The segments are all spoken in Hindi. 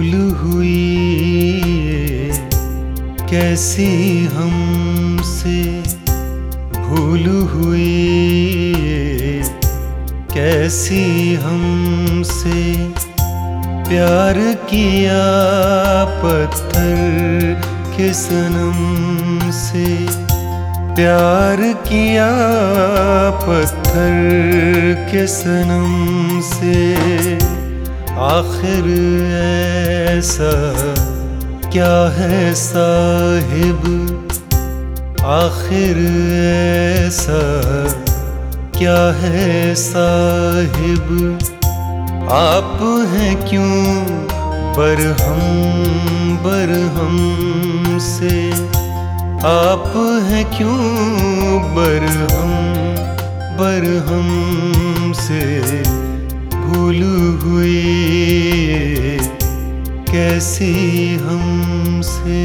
भूल हुई कैसी हमसे, भूल हुई कैसी हमसे। प्यार किया पत्थर के सनम से, प्यार किया पत्थर के सनम से। आखिर ऐसा क्या है साहिब, आखिर ऐसा क्या है साहिब। आप हैं क्यों बरहम बरहम से, आप हैं क्यों बरहम बरहम से। भूल हुई कैसी हमसे।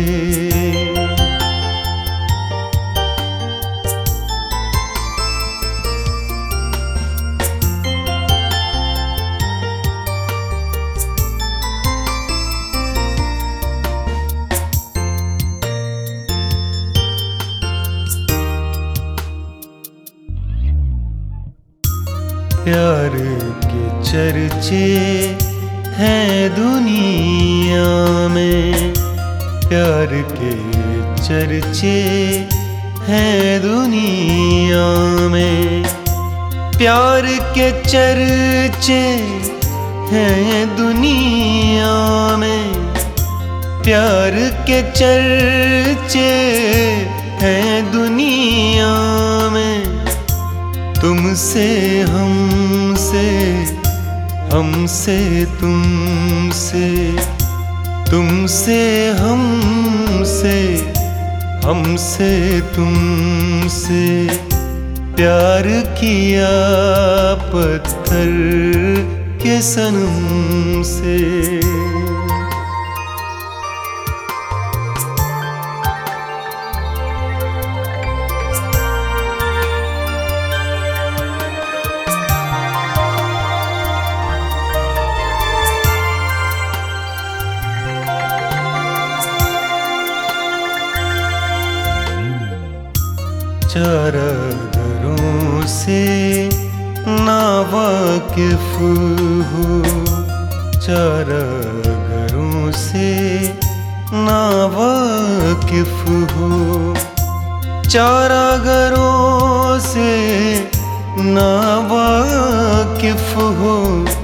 प्यार के चर्चे हैं दुनिया में, प्यार के चर्चे हैं दुनिया में। प्यार के चर्चे हैं दुनिया में, प्यार के चर्चे हैं दुनिया में। तुमसे हमसे, हमसे तुमसे, तुमसे हमसे, हमसे तुमसे। प्यार किया पत्थर के सनम से। चारागारों से ना वाकिफ हो, चारागारों से ना वाकिफ हो। चारागारों से ना वाकिफ हो,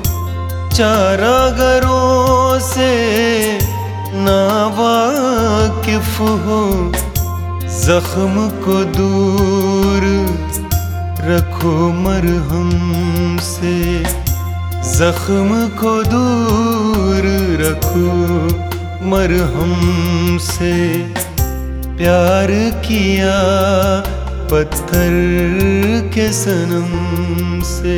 चारागारों से ना वाकिफ हो। जख्म को दूर रखो मरहम से, जख्म को दूर रखो मरहम से। प्यार किया पत्थर के सनम से।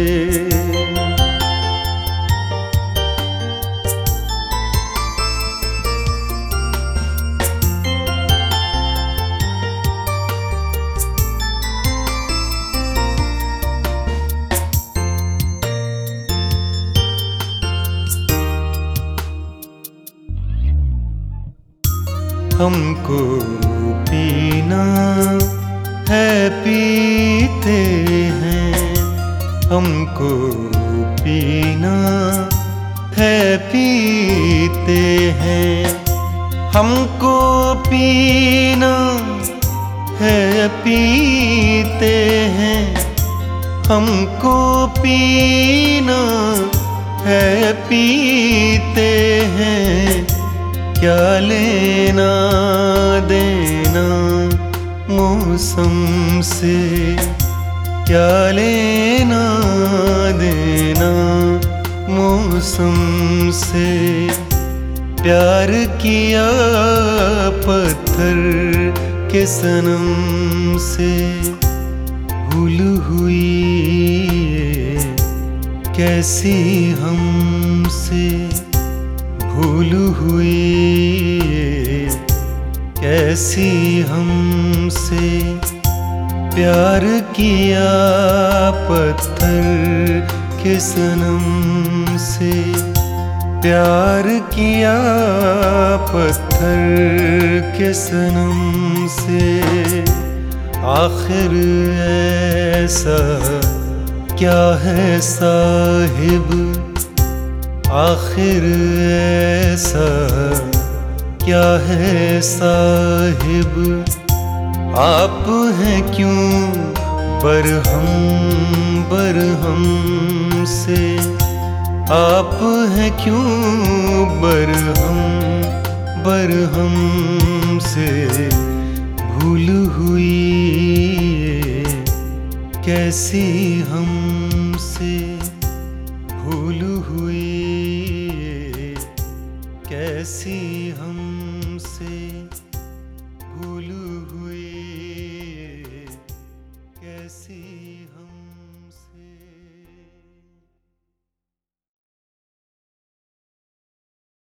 हमको पीना है पीते हैं, हमको पीना है पीते हैं। हमको पीना है पीते हैं, हमको पीना है पीते हैं। क्या लेना देना मौसम से, क्या लेना देना मौसम से। प्यार किया पत्थर के सनम से। भूल हुई कैसी हमसे, भूल हुई कैसी हमसे। प्यार किया पत्थर के सनम से। प्यार किया पत्थर के सनम से, आखिर ऐसा क्या है साहिब, आखिर ऐसा क्या है साहिब, आप हैं क्यों बरहम बरहम से, आप हैं क्यों बरहम बरहम से, भूल हुई कैसी हमसे, भूल हुई कैसी हम